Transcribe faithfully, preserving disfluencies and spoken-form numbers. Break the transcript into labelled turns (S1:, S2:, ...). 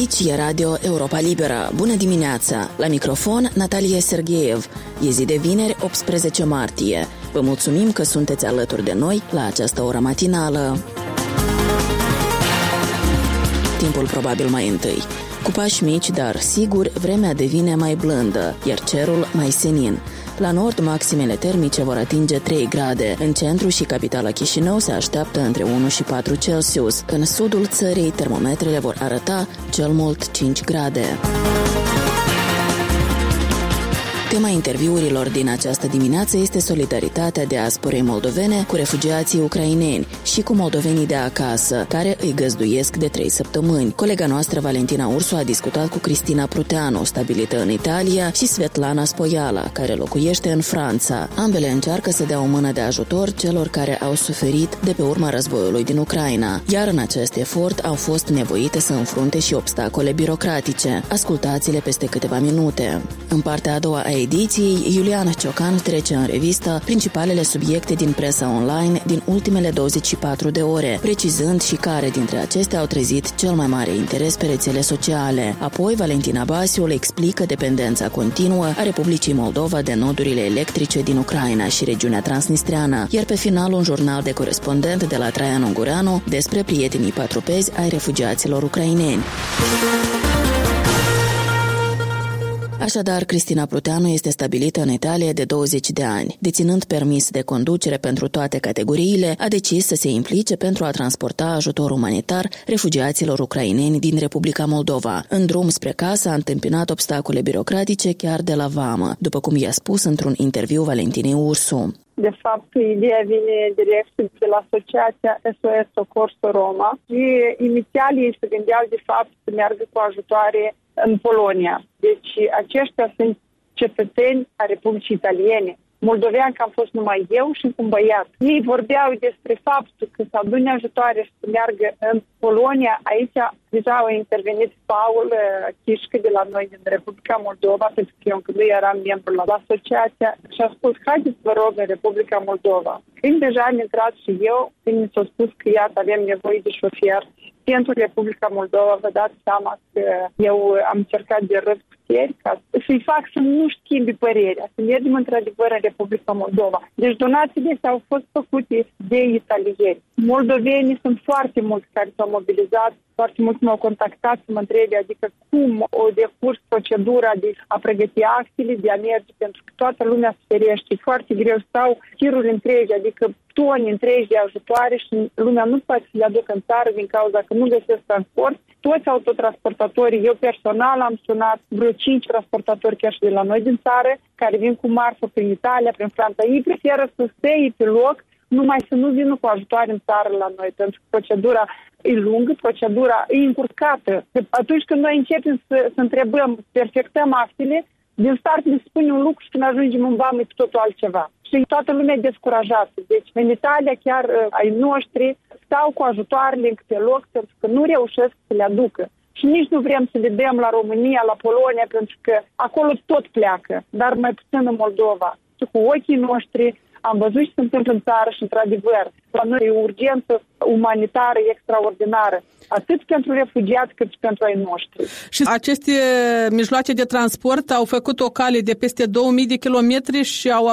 S1: Aici e Radio Europa Liberă. Bună dimineața! La microfon, Natalia Sergeev. E zi de vineri, optsprezece martie. Vă mulțumim că sunteți alături de noi la această oră matinală. Timpul probabil mai întâi. Cu pași mici, dar sigur, vremea devine mai blândă, iar cerul mai senin. La nord, maximele termice vor atinge trei grade. În centru și capitala Chișinău se așteaptă între unu și patru Celsius. În sudul țării, termometrele vor arăta cel mult cinci grade. Tema interviurilor din această dimineață este solidaritatea diasporei moldovene cu refugiații ucraineni și cu moldovenii de acasă, care îi găzduiesc de trei săptămâni. Colega noastră Valentina Ursu a discutat cu Cristina Pruteanu, stabilită în Italia, și Svetlana Spoiala, care locuiește în Franța. Ambele încearcă să dea o mână de ajutor celor care au suferit de pe urma războiului din Ucraina, iar în acest efort au fost nevoite să înfrunte și obstacole birocratice. Ascultați-le peste câteva minute. În partea a doua a ediției, Iuliana Ciocan trece în revistă principalele subiecte din presa online din ultimele douăzeci și patru de ore, precizând și care dintre acestea au trezit cel mai mare interes pe rețele sociale. Apoi, Valentina Basiu le explică dependența continuă a Republicii Moldova de nodurile electrice din Ucraina și regiunea transnistreană, iar pe final un jurnal de corespondent de la Traian Ungureanu despre prietenii patrupezi ai refugiaților ucraineni. Așadar, Cristina Pruteanu este stabilită în Italia de douăzeci de ani. Deținând permis de conducere pentru toate categoriile, a decis să se implice pentru a transporta ajutor umanitar refugiaților ucraineni din Republica Moldova. În drum spre casă a întâmpinat obstacole birocratice chiar de la vamă, după cum i-a spus într-un interviu Valentinei Ursu.
S2: De fapt, ideea vine direct de la asociația S O S Soccorso Roma și inițial ei se gândeau de fapt să meargă cu ajutoare în Polonia. Deci aceștia sunt cetățeni a Republicii Italiene. Moldovean că am fost numai eu și un băiat. Ei vorbeau despre faptul că să adune ajutoare și să meargă în Polonia. Aici deja a intervenit Paul Chișcă de la noi din Republica Moldova, pentru că eu încă nu eram membru la asociația, și a spus, haideți vă rog în Republica Moldova. Când deja am intrat și eu, când mi s-a spus că iată avem nevoie de șofer pentru Republica Moldova, vă dați seama că eu am încercat de răzputeri ca să-i fac să nu schimbi părerea, să mergem într-adevăr în Republica Moldova. Deci donațiile astea au fost făcute de italieni. Moldovenii sunt foarte mulți care s-au mobilizat, foarte mulți m-au contactat să mă întrebe, adică cum o decurs procedura de a pregăti actele, de a merge, pentru că toată lumea se ferește. Foarte greu stau tiruri întregi, adică toni întregi de ajutoare și lumea nu poate să le aducă în țară din cauza că nu găsesc transport. Toți autotransportatorii, eu personal am sunat vreo cinci transportatori chiar și de la noi din țară, care vin cu marfă prin Italia, prin Franța. Ei preferă să stea pe loc, numai să nu vină cu ajutoare în țară la noi, pentru că procedura e lungă, procedura e încurcată. Atunci când noi începem să, să întrebăm, să perfectăm actele, din start ne spune un lucru și când ajungem în vamă e cu totul altceva. Și toată lumea e descurajată. Deci în Italia chiar ai noștri stau cu ajutoarele în câte loc pentru că nu reușesc să le aducă. Și nici nu vrem să le dăm la România, la Polonia, pentru că acolo tot pleacă, dar mai puțin în Moldova. Și cu ochii noștri am văzut ce se întâmplă în țară și, într-adevăr, la noi e urgență umanitară extraordinară, atât pentru refugiați cât și pentru ai noștri.
S3: Și aceste mijloace de transport au făcut o cale de peste două mii de kilometri și au